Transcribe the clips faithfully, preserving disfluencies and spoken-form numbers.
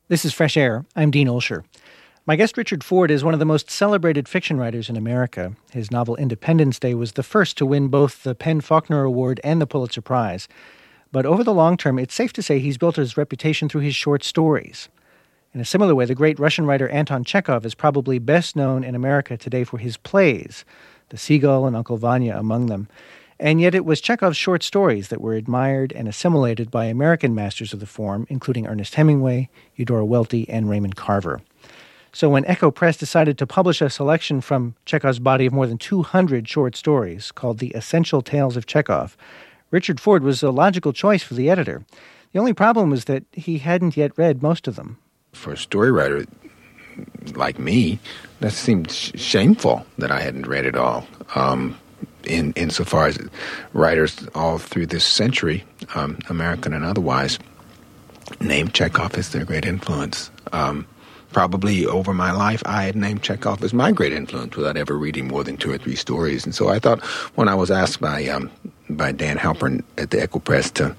This is Fresh Air. I'm Dean Olsher. My guest Richard Ford is one of the most celebrated fiction writers in America. His novel Independence Day was the first to win both the PEN/Faulkner Award and the Pulitzer Prize. But over the long term, it's safe to say he's built his reputation through his short stories. In a similar way, the great Russian writer Anton Chekhov is probably best known in America today for his plays, The Seagull and Uncle Vanya among them. And yet it was Chekhov's short stories that were admired and assimilated by American masters of the form, including Ernest Hemingway, Eudora Welty, and Raymond Carver. So when Echo Press decided to publish a selection from Chekhov's body of more than two hundred short stories called The Essential Tales of Chekhov, Richard Ford was a logical choice for the editor. The only problem was that he hadn't yet read most of them. For a story writer like me, that seemed sh- shameful that I hadn't read it all. Um, in insofar as writers all through this century, um, American and otherwise, named Chekhov as their great influence. Um, probably over my life, I had named Chekhov as my great influence without ever reading more than two or three stories. And so I thought, when I was asked by um, by Dan Halpern at the Echo Press to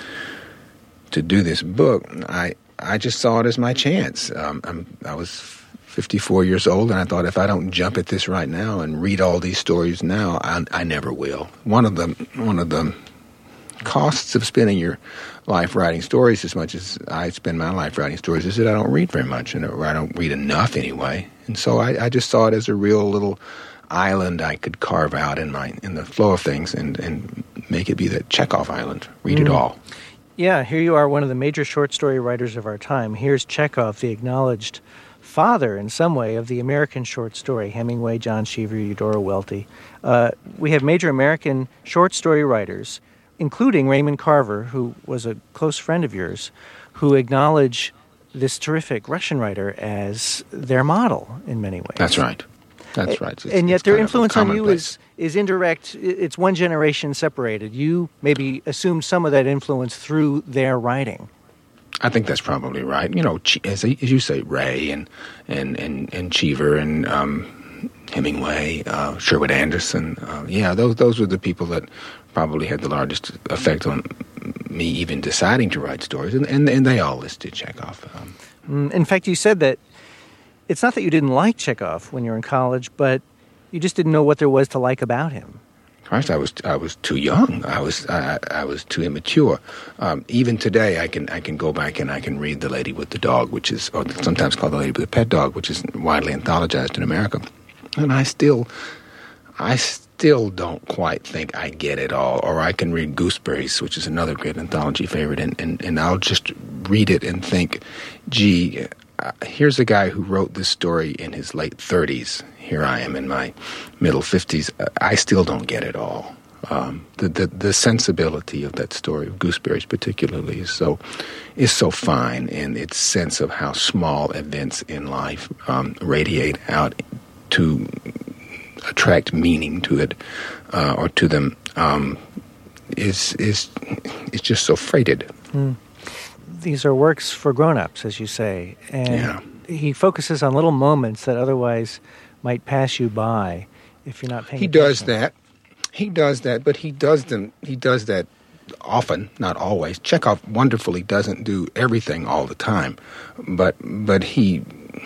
to do this book, I I just saw it as my chance. Um, I'm, I was fifty-four years old, and I thought, if I don't jump at this right now and read all these stories now, I, I never will. One of the one of the costs of spending your life writing stories as much as I spend my life writing stories is that I don't read very much, and or I don't read enough anyway. And so I, I just saw it as a real little island I could carve out in my in the flow of things and, and make it be that Chekhov island. Read mm. it all. Yeah, here you are, one of the major short story writers of our time. Here's Chekhov, the acknowledged father, in some way, of the American short story. Hemingway, John Cheever, Eudora Welty. Uh, we have major American short story writers, including Raymond Carver, who was a close friend of yours, who acknowledge this terrific Russian writer as their model in many ways. That's right. That's right. It's, and yet their influence on you is, is indirect. It's one generation separated. You maybe assumed some of that influence through their writing. I think that's probably right. You know, as, as you say, Ray and and and, and Cheever and um, Hemingway, uh, Sherwood Anderson. Uh, yeah, those those were the people that probably had the largest effect on me even deciding to write stories, and and, and they all listed Chekhov. Um, in fact, you said that it's not that you didn't like Chekhov when you were in college, but you just didn't know what there was to like about him. First, I was I was too young. I was I, I was too immature. Um, even today, I can I can go back and I can read The Lady with the Dog, which is, or sometimes called The Lady with the Pet Dog, which is widely anthologized in America, and I still I still don't quite think I get it all. Or I can read Gooseberries, which is another great anthology favorite, and and, and I'll just read it and think, gee, uh, here's a guy who wrote this story in his late thirties. Here I am in my middle fifties. I still don't get it all. Um, the, the the sensibility of that story, of Gooseberries particularly, is so is so fine in its sense of how small events in life um, radiate out to attract meaning to it uh, or to them. Um, is is it's just so freighted. Mm. These are works for grown-ups, as you say, and yeah. he focuses on little moments that otherwise might pass you by if you're not paying he attention. He does that. He does that, but he does them. He does that often, not always. Chekhov wonderfully doesn't do everything all the time, but but he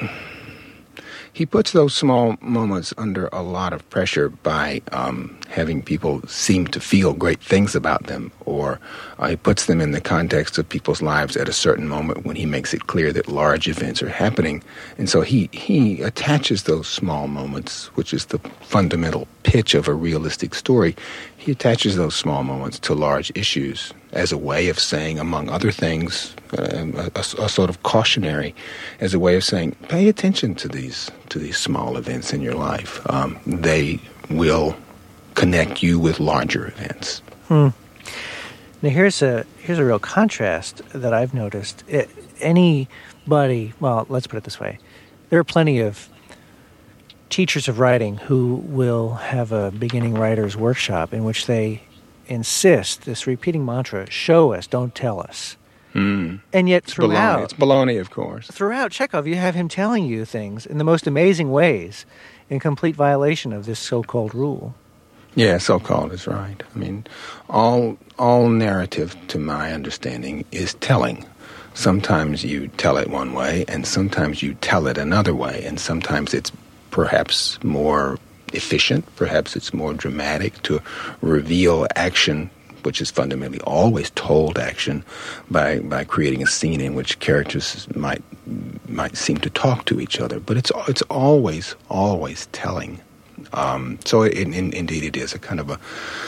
he puts those small moments under a lot of pressure by um, having people seem to feel great things about them, or uh, he puts them in the context of people's lives at a certain moment when he makes it clear that large events are happening. And so he, he attaches those small moments, which is the fundamental pitch of a realistic story. He attaches those small moments to large issues as a way of saying, among other things, uh, a, a, a sort of cautionary, as a way of saying, pay attention to these to these small events in your life. Um, they will connect you with larger events. Hmm. Now here's a here's a real contrast that I've noticed. It, anybody, well, let's put it this way: there are plenty of teachers of writing who will have a beginning writer's workshop in which they insist, this repeating mantra, show us, don't tell us. Mm. And yet it's throughout... Baloney. It's baloney, of course. Throughout Chekhov, you have him telling you things in the most amazing ways, in complete violation of this so-called rule. Yeah, so-called is right. I mean, all all narrative, to my understanding, is telling. Sometimes you tell it one way, and sometimes you tell it another way, and sometimes it's perhaps more efficient, perhaps it's more dramatic to reveal action, which is fundamentally always told action, by by creating a scene in which characters might might seem to talk to each other. But it's it's always always telling. Um, so it, in, indeed, it is a kind of a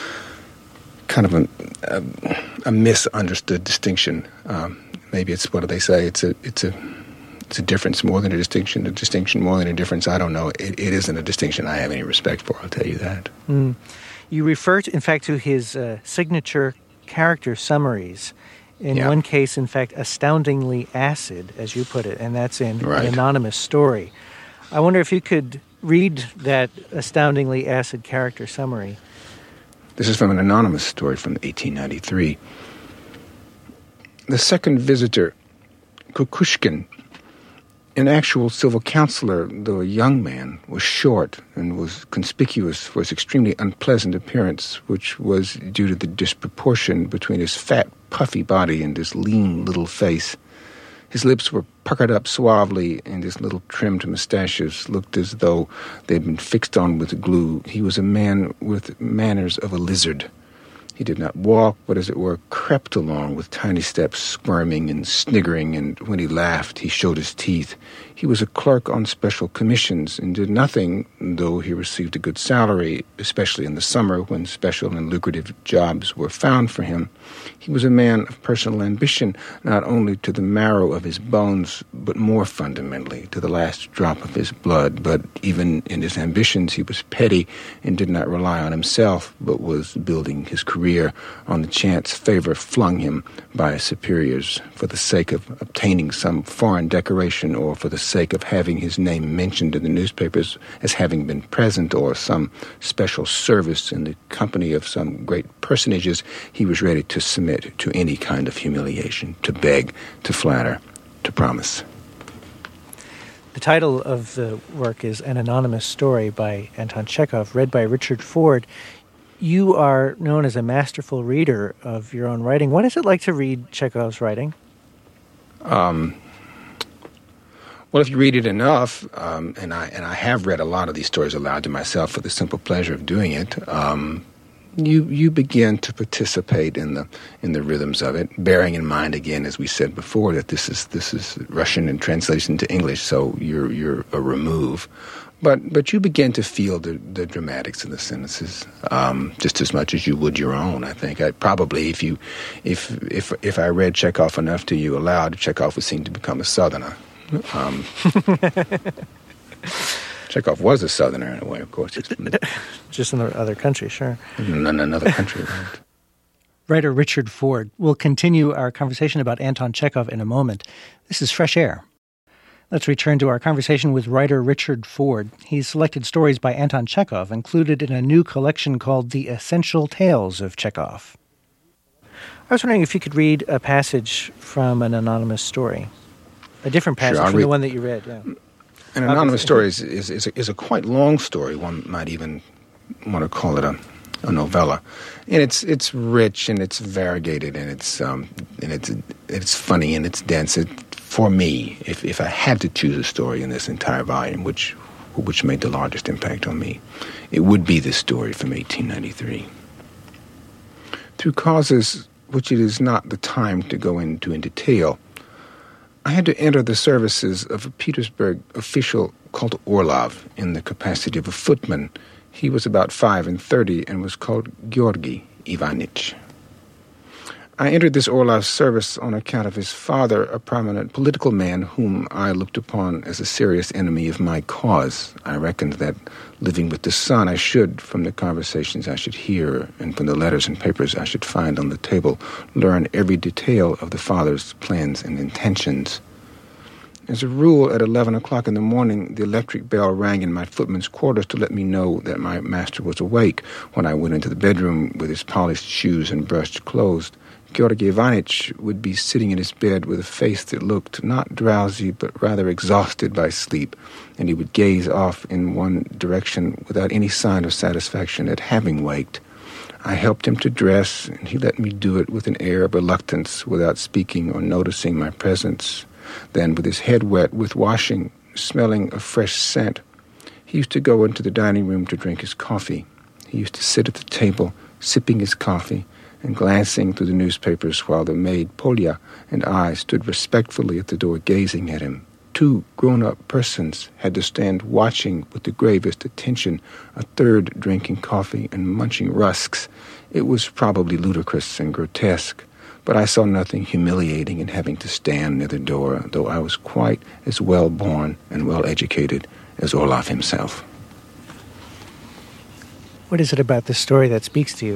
kind of a, a, a misunderstood distinction. Um, maybe it's, what do they say? It's a it's a it's a difference more than a distinction. A distinction more than a difference. I don't know. It, it isn't a distinction I have any respect for. I'll tell you that. Mm. You refer, to, in fact, to his uh, signature character summaries. In yeah. one case, in fact, astoundingly acid, as you put it, and that's in right. An Anonymous Story. I wonder if you could read that astoundingly acid character summary. This is from An Anonymous Story from eighteen ninety-three. The second visitor, Kukushkin, an actual civil counselor, though a young man, was short and was conspicuous for his extremely unpleasant appearance, which was due to the disproportion between his fat, puffy body and his lean little face. His lips were puckered up suavely, and his little trimmed mustaches looked as though they had been fixed on with glue. He was a man with manners of a lizard. He did not walk, but as it were, crept along with tiny steps, squirming and sniggering, and when he laughed, he showed his teeth. He was a clerk on special commissions and did nothing, though he received a good salary, especially in the summer when special and lucrative jobs were found for him. He was a man of personal ambition, not only to the marrow of his bones, but more fundamentally to the last drop of his blood. But even in his ambitions, he was petty and did not rely on himself, but was building his career on the chance favor flung him by his superiors for the sake of obtaining some foreign decoration or for the sake of having his name mentioned in the newspapers as having been present or some special service in the company of some great personages. He was ready to submit to any kind of humiliation, to beg, to flatter, to promise. The title of the work is An Anonymous Story by Anton Chekhov, read by Richard Ford. You are known as a masterful reader of your own writing. What is it like to read Chekhov's writing? Um, well, if you read it enough, um, and I and I have read a lot of these stories aloud to myself for the simple pleasure of doing it, um, you you begin to participate in the in the rhythms of it, bearing in mind again, as we said before, that this is this is Russian and translation to English, so you're you're a remove. But but you begin to feel the, the dramatics of the sentences um, just as much as you would your own. I think I probably if you if if if I read Chekhov enough to you aloud, Chekhov would seem to become a Southerner. Um, Chekhov was a Southerner in a way, of course. Just in the other country, sure. In another country, right. Writer Richard Ford. We'll continue our conversation about Anton Chekhov in a moment. This is Fresh Air. Let's return to our conversation with writer Richard Ford. He's selected stories by Anton Chekhov, included in a new collection called The Essential Tales of Chekhov. I was wondering if you could read a passage from An Anonymous Story. A different passage sure, from read, the one that you read, yeah. An Anonymous Story is, is, is, a, is a quite long story. One might even want to call it a, a novella. And it's it's rich and it's variegated and it's um, and it's it's funny and it's dense. It, For me, if, if I had to choose a story in this entire volume, which which made the largest impact on me, it would be this story from eighteen ninety-three. Through causes which it is not the time to go into in detail, I had to enter the services of a Petersburg official called Orlov in the capacity of a footman. He was about five and thirty and was called Georgy Ivanitch. I entered this Orlov's service on account of his father, a prominent political man whom I looked upon as a serious enemy of my cause. I reckoned that, living with the son, I should, from the conversations I should hear and from the letters and papers I should find on the table, learn every detail of the father's plans and intentions. As a rule, at eleven o'clock in the morning, the electric bell rang in my footman's quarters to let me know that my master was awake when I went into the bedroom with his polished shoes and brushed clothes. Georgy Ivanitch would be sitting in his bed with a face that looked not drowsy but rather exhausted by sleep, and he would gaze off in one direction without any sign of satisfaction at having waked. I helped him to dress, and he let me do it with an air of reluctance without speaking or noticing my presence. Then, with his head wet with washing, smelling of fresh scent, he used to go into the dining room to drink his coffee. He used to sit at the table, sipping his coffee and glancing through the newspapers while the maid, Polya, and I stood respectfully at the door gazing at him. Two grown-up persons had to stand watching with the gravest attention, a third drinking coffee and munching rusks. It was probably ludicrous and grotesque, but I saw nothing humiliating in having to stand near the door, though I was quite as well-born and well-educated as Orlov himself. What is it about this story that speaks to you?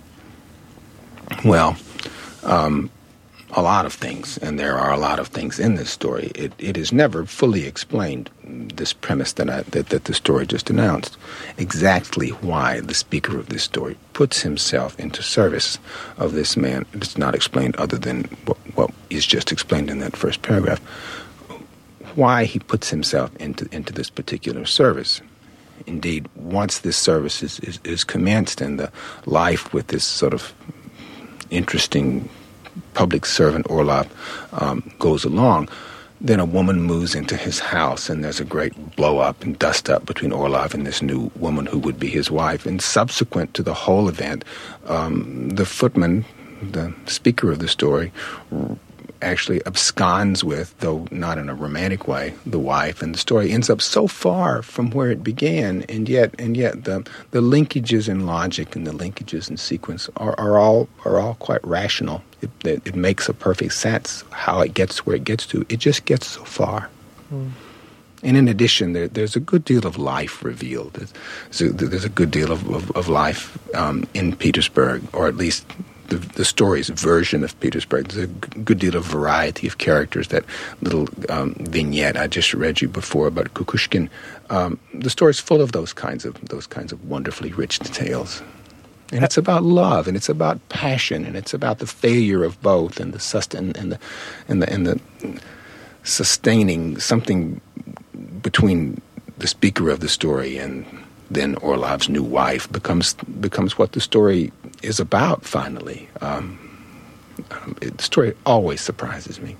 Well, um, a lot of things, and there are a lot of things in this story. It it is never fully explained, this premise that, I, that that the story just announced, exactly why the speaker of this story puts himself into service of this man. It's not explained other than what, what is just explained in that first paragraph. Why he puts himself into into this particular service. Indeed, once this service is, is, is commenced and the life with this sort of interesting public servant Orlov um, goes along, then a woman moves into his house, and there's a great blow-up and dust-up between Orlov and this new woman who would be his wife. And subsequent to the whole event, um, the footman, the speaker of the story, actually absconds with, though not in a romantic way, the wife, and the story ends up so far from where it began, and yet and yet the the linkages in logic and the linkages in sequence are, are all are all quite rational. It, it, it makes a perfect sense how it gets where it gets to. It just gets so far. Mm. And in addition, there, there's a good deal of life revealed. There's a, there's a good deal of, of, of life um, in Petersburg, or at least The, the story's version of Petersburg. There's a g- good deal of variety of characters. That little um, vignette I just read you before about Kukushkin. Um, the story's full of those kinds of those kinds of wonderfully rich details. And it's about love, and it's about passion, and it's about the failure of both, and the sustain and the and the and the sustaining something between the speaker of the story and then Orlov's new wife becomes becomes what the story is about, finally. Um, um, it, the story always surprises me.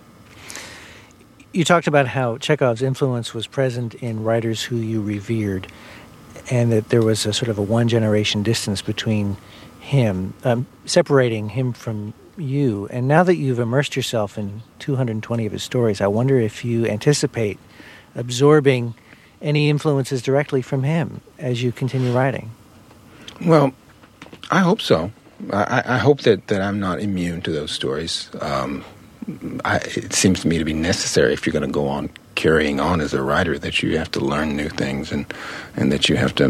You talked about how Chekhov's influence was present in writers who you revered, and that there was a sort of a one-generation distance between him, um, separating him from you. And now that you've immersed yourself in two hundred twenty of his stories, I wonder if you anticipate absorbing any influences directly from him as you continue writing. Well, I hope so. I, I hope that, that I'm not immune to those stories. Um, I, it seems to me to be necessary if you're going to go on carrying on as a writer, that you have to learn new things, and and that you have to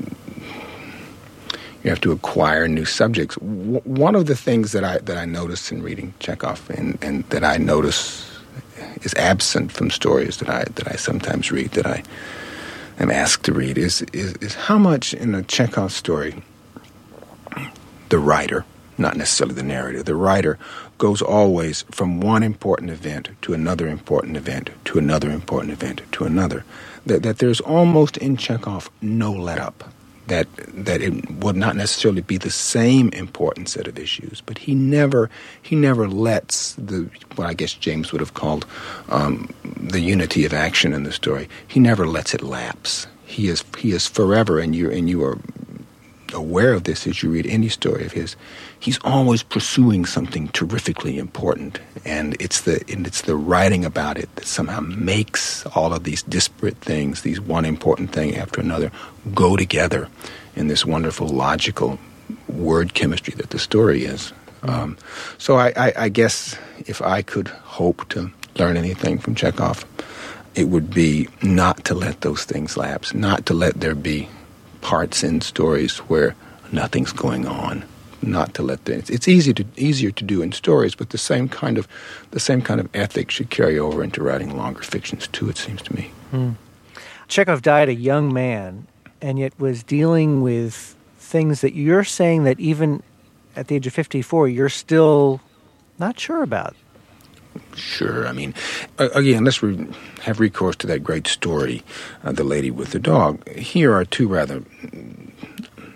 you have to acquire new subjects. W- one of the things that I that I noticed in reading Chekhov, and, and that I notice is absent from stories that I that I sometimes read, that I am asked to read, is is, is how much in a Chekhov story the writer, not necessarily the narrator, the writer goes always from one important event to another important event to another important event to another. That that there's almost in Chekhov no let-up. That that it would not necessarily be the same important set of issues, but he never he never lets the what I guess James would have called um, the unity of action in the story. He never lets it lapse. He is he is forever, and you and you are aware of this as you read any story of his. He's always pursuing something terrifically important, and it's the and it's the writing about it that somehow makes all of these disparate things, these one important thing after another, go together in this wonderful logical word chemistry that the story is. Um, so I, I, I guess if I could hope to learn anything from Chekhov, it would be not to let those things lapse, not to let there be parts in stories where nothing's going on, not to let the, it's, it's easy to easier to do in stories, but the same kind of the same kind of ethic should carry over into writing longer fictions too, it seems to me. Hmm. Chekhov died a young man, and yet was dealing with things that you're saying that even at the age of fifty-four you're still not sure about. Sure. I mean, again, let's re- have recourse to that great story, uh, The Lady with the Dog. Here are two rather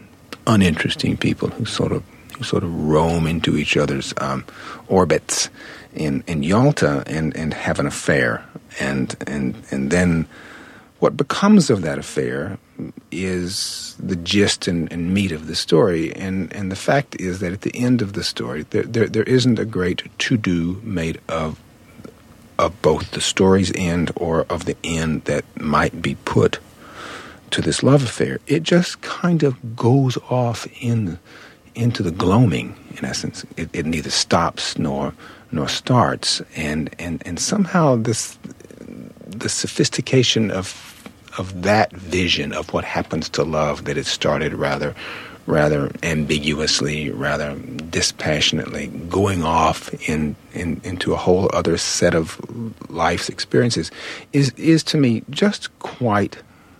uninteresting people who sort of who sort of roam into each other's um, orbits in, in Yalta and, and have an affair. And, and, and then what becomes of that affair is the gist and, and meat of the story. And, and the fact is that at the end of the story, there, there, there isn't a great to-do made of of both the story's end or of the end that might be put to this love affair. It just kind of goes off in into the gloaming, in essence. It, it neither stops nor nor starts. And, and, and somehow this the sophistication of of that vision of what happens to love, that it started rather rather ambiguously, rather dispassionately, going off in, in into a whole other set of life's experiences, is is to me just quite,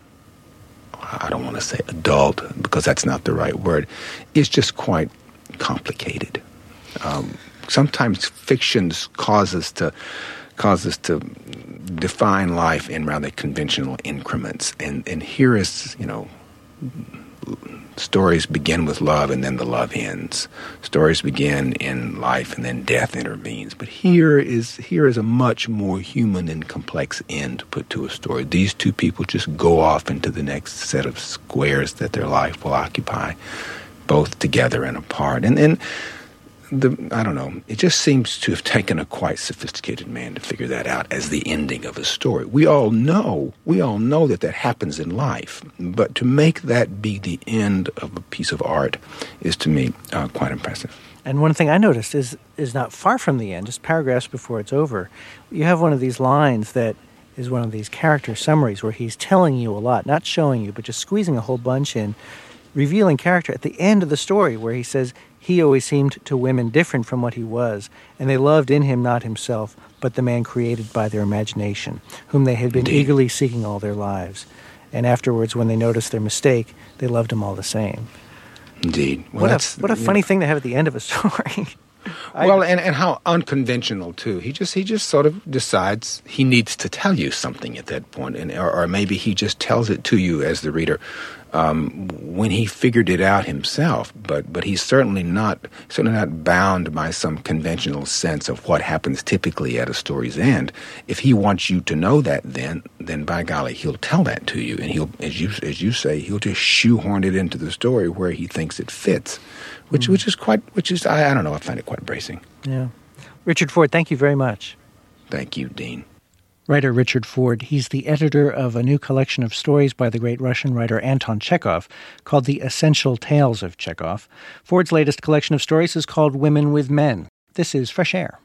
I don't want to say adult, because that's not the right word, it's just quite complicated. Um, sometimes fictions cause us to cause us to define life in rather conventional increments, and and here is, you know, stories begin with love and then the love ends. Stories begin in life and then death intervenes. But here is here is a much more human and complex end put to a story. These two people just go off into the next set of squares that their life will occupy, both together and apart. And then the I don't know, it just seems to have taken a quite sophisticated man to figure that out as the ending of a story. We all know, we all know that that happens in life, but to make that be the end of a piece of art is, to me, uh, quite impressive. And one thing I noticed is is not far from the end, just paragraphs before it's over, you have one of these lines that is one of these character summaries where he's telling you a lot, not showing you, but just squeezing a whole bunch in, revealing character at the end of the story where he says, he always seemed to women different from what he was, and they loved in him not himself, but the man created by their imagination, whom they had been Indeed. eagerly seeking all their lives. And afterwards, when they noticed their mistake, they loved him all the same. Indeed. Well, what a, what a funny thing to have at the end of a story. Well, and, and how unconventional, too. He just he just sort of decides he needs to tell you something at that point, and or, or maybe he just tells it to you as the reader um, when he figured it out himself. But but he's certainly not certainly not bound by some conventional sense of what happens typically at a story's end. If he wants you to know that, then then by golly, he'll tell that to you, and he'll, as you as you say, he'll just shoehorn it into the story where he thinks it fits. Which, which is quite, which is, I, I don't know, I find it quite bracing. Yeah. Richard Ford, thank you very much. Thank you, Dean. Writer Richard Ford, he's the editor of a new collection of stories by the great Russian writer Anton Chekhov called The Essential Tales of Chekhov. Ford's latest collection of stories is called Women with Men. This is Fresh Air.